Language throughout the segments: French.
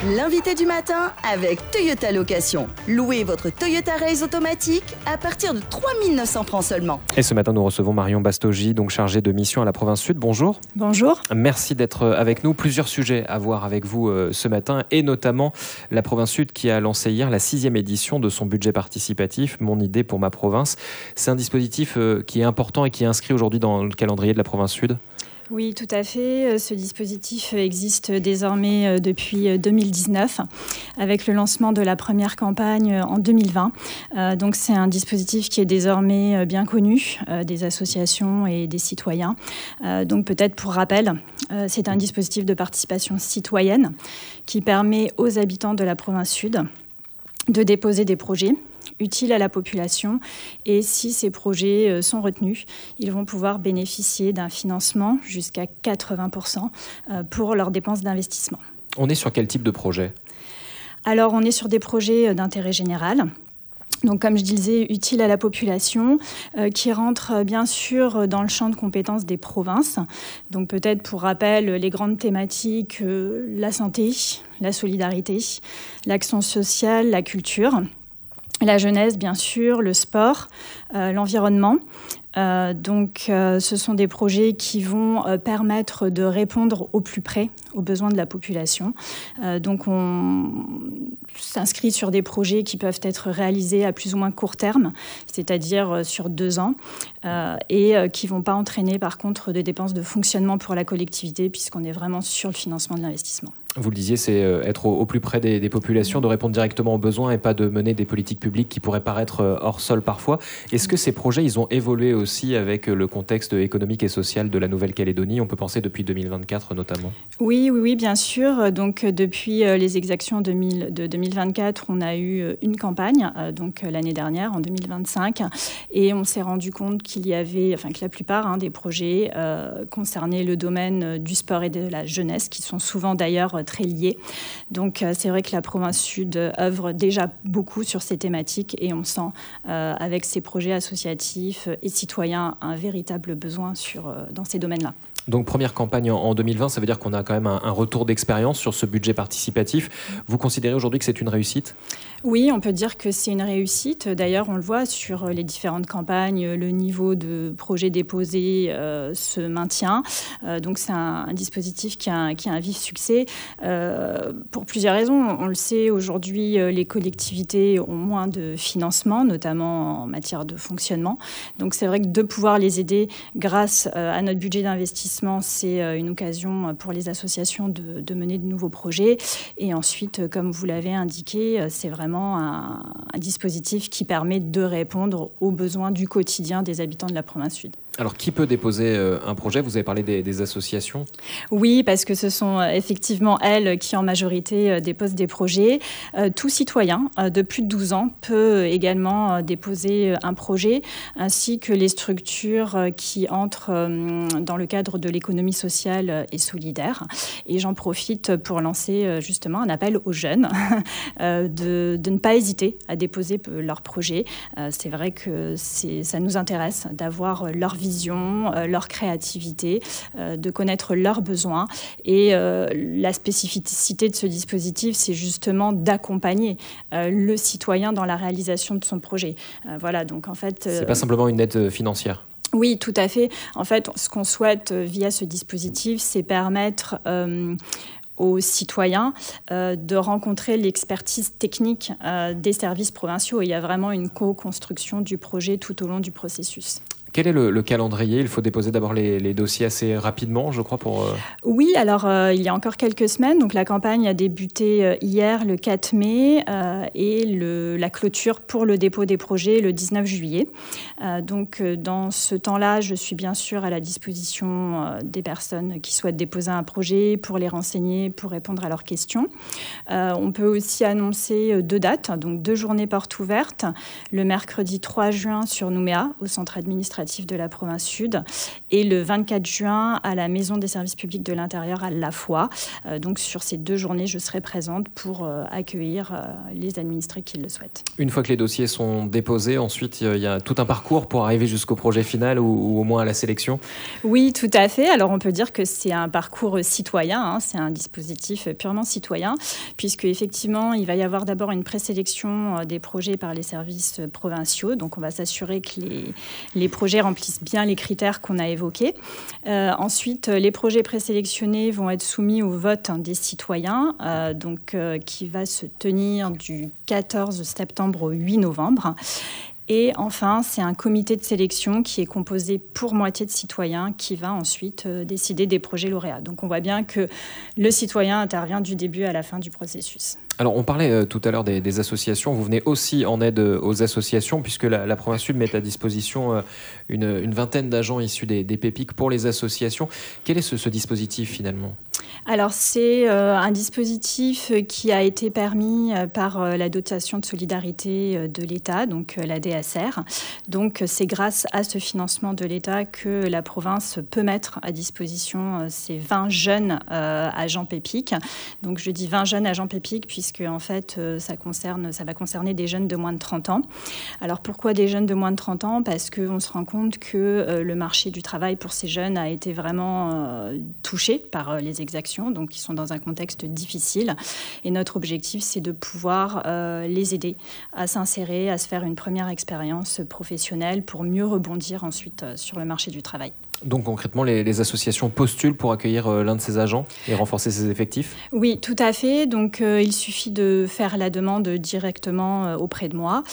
L'invité du matin avec Toyota Location. Louez votre Toyota Race automatique à partir de 3 900 francs seulement. Et ce matin, nous recevons Marion Bastogi, donc chargée de mission à la province Sud. Bonjour. Bonjour. Merci d'être avec nous. Plusieurs sujets à voir avec vous ce matin, et notamment la province Sud qui a lancé hier la 6e édition de son budget participatif, Mon idée pour ma province. C'est un dispositif qui est important et qui est inscrit aujourd'hui dans le calendrier de la province Sud. Oui, tout à fait. Ce dispositif existe désormais depuis 2019 avec le lancement de la première campagne en 2020. Donc c'est un dispositif qui est désormais bien connu des associations et des citoyens. Donc peut-être pour rappel, c'est un dispositif de participation citoyenne qui permet aux habitants de la province Sud de déposer des projets utiles à la population, et si ces projets sont retenus, ils vont pouvoir bénéficier d'un financement jusqu'à 80% pour leurs dépenses d'investissement. On est sur quel type de projet ? Alors, on est sur des projets d'intérêt général. Donc, comme je disais, utiles à la population, qui rentrent bien sûr dans le champ de compétences des provinces. Donc, peut-être pour rappel, les grandes thématiques, la santé, la solidarité, l'action sociale, la culture. La jeunesse, bien sûr, le sport, l'environnement. Ce sont des projets qui vont permettre de répondre au plus près aux besoins de la population. On s'inscrit sur des projets qui peuvent être réalisés à plus ou moins court terme, c'est-à-dire sur 2 ans, et qui ne vont pas entraîner par contre de dépenses de fonctionnement pour la collectivité, puisqu'on est vraiment sur le financement de l'investissement. Vous le disiez, c'est être au plus près des populations, de répondre directement aux besoins et pas de mener des politiques publiques qui pourraient paraître hors sol parfois. Est-ce que ces projets, ils ont évolué aussi avec le contexte économique et social de la Nouvelle-Calédonie ? On peut penser depuis 2024 notamment. Oui, bien sûr. Donc, depuis les exactions de 2024, on a eu une campagne, l'année dernière, en 2025, et on s'est rendu compte que la plupart des projets concernaient le domaine du sport et de la jeunesse, qui sont souvent d'ailleurs très liés. Donc, c'est vrai que la province Sud œuvre déjà beaucoup sur ces thématiques, et on sent, avec ces projets associatifs et citoyens, un véritable besoin dans ces domaines-là. Donc première campagne en 2020, ça veut dire qu'on a quand même un retour d'expérience sur ce budget participatif. Vous considérez aujourd'hui que c'est une réussite ? Oui, on peut dire que c'est une réussite. D'ailleurs, on le voit sur les différentes campagnes, le niveau de projets déposés se maintient. Donc c'est un dispositif qui a un vif succès pour plusieurs raisons. On le sait, aujourd'hui, les collectivités ont moins de financement, notamment en matière de fonctionnement. Donc c'est vrai que de pouvoir les aider grâce à notre budget d'investissement, c'est une occasion pour les associations de mener de nouveaux projets. Et ensuite, comme vous l'avez indiqué, c'est vraiment un dispositif qui permet de répondre aux besoins du quotidien des habitants de la province Sud. Alors, qui peut déposer un projet ? Vous avez parlé des associations. Oui, parce que ce sont effectivement elles qui, en majorité, déposent des projets. Tout citoyen de plus de 12 ans peut également déposer un projet, ainsi que les structures qui entrent dans le cadre de l'économie sociale et solidaire. Et j'en profite pour lancer justement un appel aux jeunes de ne pas hésiter à déposer leur projet. C'est vrai que ça nous intéresse d'avoir leur vision, leur créativité, de connaître leurs besoins. Et la spécificité de ce dispositif, c'est justement d'accompagner le citoyen dans la réalisation de son projet. Donc en fait... C'est pas simplement une aide financière. Oui, tout à fait. En fait, ce qu'on souhaite via ce dispositif, c'est permettre aux citoyens de rencontrer l'expertise technique des services provinciaux. Il y a vraiment une co-construction du projet tout au long du processus. Quel est le calendrier ? Il faut déposer d'abord les dossiers assez rapidement, je crois, pour... Oui, alors il y a encore quelques semaines. Donc la campagne a débuté hier, le 4 mai, et la clôture pour le dépôt des projets le 19 juillet. Dans ce temps-là, je suis bien sûr à la disposition des personnes qui souhaitent déposer un projet pour les renseigner, pour répondre à leurs questions. On peut aussi annoncer 2 dates, donc 2 journées portes ouvertes. Le mercredi 3 juin sur Nouméa, au centre administratif, administratif de la province sud, et le 24 juin à la Maison des services publics de l'intérieur à La Foix. Donc sur ces 2 journées, je serai présente pour accueillir les administrés qui le souhaitent. Une fois que les dossiers sont déposés, ensuite il y a tout un parcours pour arriver jusqu'au projet final ou au moins à la sélection? Oui, tout à fait. Alors on peut dire que c'est un parcours citoyen, c'est un dispositif purement citoyen, puisque effectivement il va y avoir d'abord une présélection des projets par les services provinciaux. Donc on va s'assurer que les projets remplissent bien les critères qu'on a évoqués. Ensuite, les projets présélectionnés vont être soumis au vote des citoyens, qui va se tenir du 14 septembre au 8 novembre. Et enfin, c'est un comité de sélection qui est composé pour moitié de citoyens qui va ensuite décider des projets lauréats. Donc on voit bien que le citoyen intervient du début à la fin du processus. Alors, on parlait tout à l'heure des associations. Vous venez aussi en aide aux associations, puisque la province sud met à disposition une vingtaine d'agents issus des PEPIC pour les associations. Quel est ce dispositif, finalement ? Alors, c'est un dispositif qui a été permis par la dotation de solidarité de l'État, donc la DSR. Donc, c'est grâce à ce financement de l'État que la province peut mettre à disposition ces 20 jeunes agents PEPIC. Donc, je dis 20 jeunes agents PEPIC puisque en fait, ça va concerner des jeunes de moins de 30 ans. Alors, pourquoi des jeunes de moins de 30 ans ? Parce qu'on se rend compte que le marché du travail pour ces jeunes a été vraiment touché par les exactions, donc ils sont dans un contexte difficile. Et notre objectif, c'est de pouvoir les aider à s'insérer, à se faire une première expérience professionnelle pour mieux rebondir ensuite sur le marché du travail. Donc concrètement, les associations postulent pour accueillir l'un de ces agents et renforcer ses effectifs ? Oui, tout à fait. Donc il suffit de faire la demande directement auprès de moi.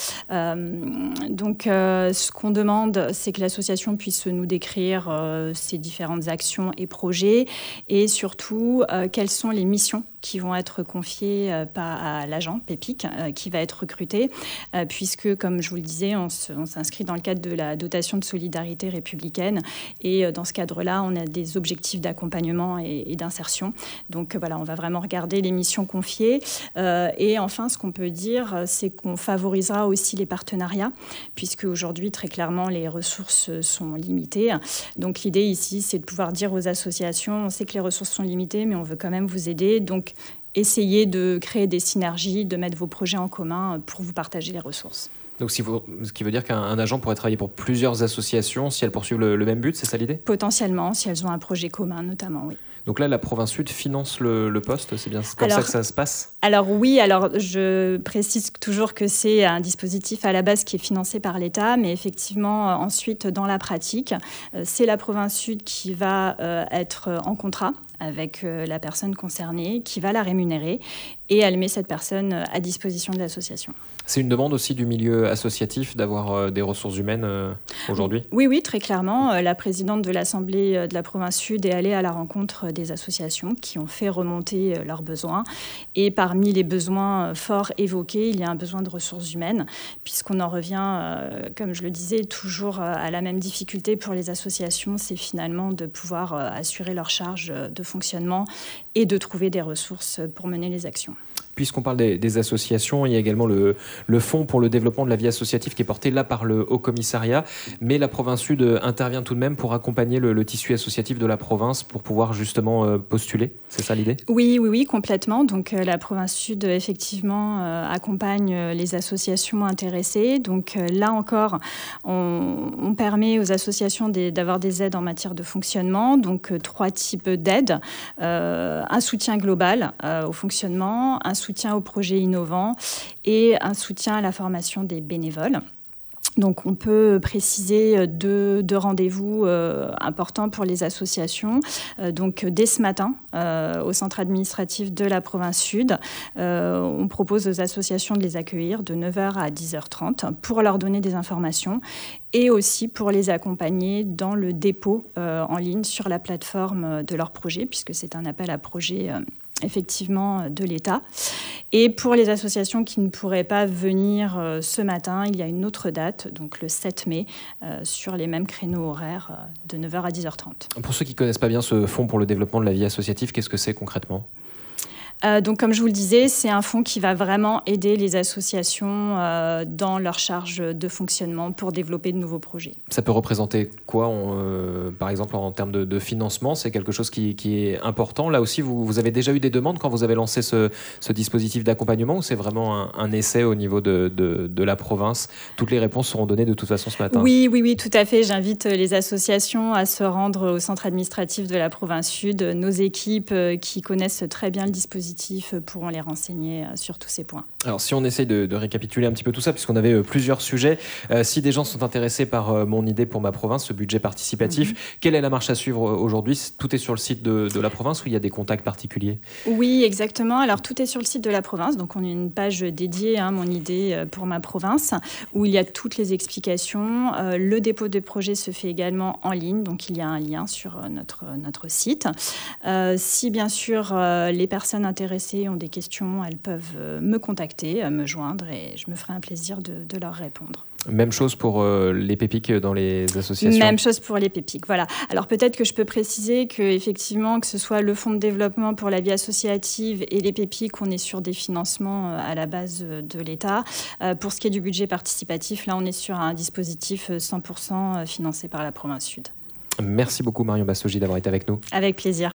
Ce qu'on demande, c'est que l'association puisse nous décrire ses différentes actions et projets et surtout quelles sont les missions qui vont être confiées à l'agent PEPIC qui va être recruté, puisque, comme je vous le disais, on s'inscrit dans le cadre de la dotation de solidarité républicaine et dans ce cadre-là, on a des objectifs d'accompagnement et d'insertion. Donc voilà, on va vraiment regarder les missions confiées. Et enfin, ce qu'on peut dire, c'est qu'on favorisera aussi les partenariats, puisque aujourd'hui, très clairement, les ressources sont limitées. Donc l'idée ici, c'est de pouvoir dire aux associations, on sait que les ressources sont limitées, mais on veut quand même vous aider. Donc essayez de créer des synergies, de mettre vos projets en commun pour vous partager les ressources. Donc, ce qui veut dire qu'un agent pourrait travailler pour plusieurs associations si elles poursuivent le même but, c'est ça l'idée ? Potentiellement, si elles ont un projet commun notamment, oui. Donc là, la province sud finance le poste, c'est bien comme ça que ça se passe ? Alors oui, je précise toujours que c'est un dispositif à la base qui est financé par l'État, mais effectivement, ensuite, dans la pratique, c'est la province sud qui va être en contrat avec la personne concernée, qui va la rémunérer, et elle met cette personne à disposition de l'association. C'est une demande aussi du milieu associatif d'avoir des ressources humaines aujourd'hui ? Oui, très clairement. La présidente de l'Assemblée de la province sud est allée à la rencontre des associations qui ont fait remonter leurs besoins. Et parmi les besoins forts évoqués, il y a un besoin de ressources humaines, puisqu'on en revient, comme je le disais, toujours à la même difficulté pour les associations, c'est finalement de pouvoir assurer leur charge de fonctionnement et de trouver des ressources pour mener les actions. Puisqu'on parle des associations, il y a également le Fonds pour le développement de la vie associative qui est porté là par le Haut-Commissariat. Mais la province sud intervient tout de même pour accompagner le tissu associatif de la province pour pouvoir justement postuler. C'est ça l'idée ? Oui, complètement. Donc la province sud, effectivement, accompagne les associations intéressées. Donc là encore, on permet aux associations d'avoir des aides en matière de fonctionnement. Donc 3 types d'aides. Un soutien global au fonctionnement, un soutien aux projets innovants et un soutien à la formation des bénévoles. Donc, on peut préciser deux rendez-vous importants pour les associations. Donc, dès ce matin, au centre administratif de la province sud, on propose aux associations de les accueillir de 9h à 10h30 pour leur donner des informations et aussi pour les accompagner dans le dépôt en ligne sur la plateforme de leur projet, puisque c'est un appel à projet effectivement de l'État. Et pour les associations qui ne pourraient pas venir ce matin, il y a une autre date, donc le 7 mai, sur les mêmes créneaux horaires de 9h à 10h30. Pour ceux qui ne connaissent pas bien ce fonds pour le développement de la vie associative, qu'est-ce que c'est concrètement ? Donc, comme je vous le disais, c'est un fonds qui va vraiment aider les associations dans leur charge de fonctionnement pour développer de nouveaux projets. Ça peut représenter quoi, par exemple, en termes de financement? C'est quelque chose qui est important. Là aussi, vous avez déjà eu des demandes quand vous avez lancé ce dispositif d'accompagnement, ou c'est vraiment un essai au niveau de la province? Toutes les réponses seront données de toute façon ce matin. Oui, tout à fait. J'invite les associations à se rendre au centre administratif de la province Sud. Nos équipes qui connaissent très bien le dispositif pourront les renseigner sur tous ces points. Alors, si on essaye de récapituler un petit peu tout ça, puisqu'on avait plusieurs sujets, si des gens sont intéressés par mon idée pour ma province, ce budget participatif, quelle est la marche à suivre aujourd'hui? Tout est sur le site de la province, ou il y a des contacts particuliers? Oui, exactement. Alors, tout est sur le site de la province. Donc, on a une page dédiée à mon idée pour ma province, où il y a toutes les explications. Le dépôt de projet se fait également en ligne. Donc, il y a un lien sur notre site. Si, bien sûr, les personnes intéressées ont des questions, elles peuvent me contacter, me joindre, et je me ferai un plaisir de leur répondre. Même chose pour les PEPIC dans les associations? Même chose pour les PEPIC, voilà. Alors peut-être que je peux préciser qu'effectivement, que ce soit le Fonds de développement pour la vie associative et les PEPIC, on est sur des financements à la base de l'État. Pour ce qui est du budget participatif, là, on est sur un dispositif 100% financé par la province Sud. Merci beaucoup Marion Bastogi d'avoir été avec nous. Avec plaisir.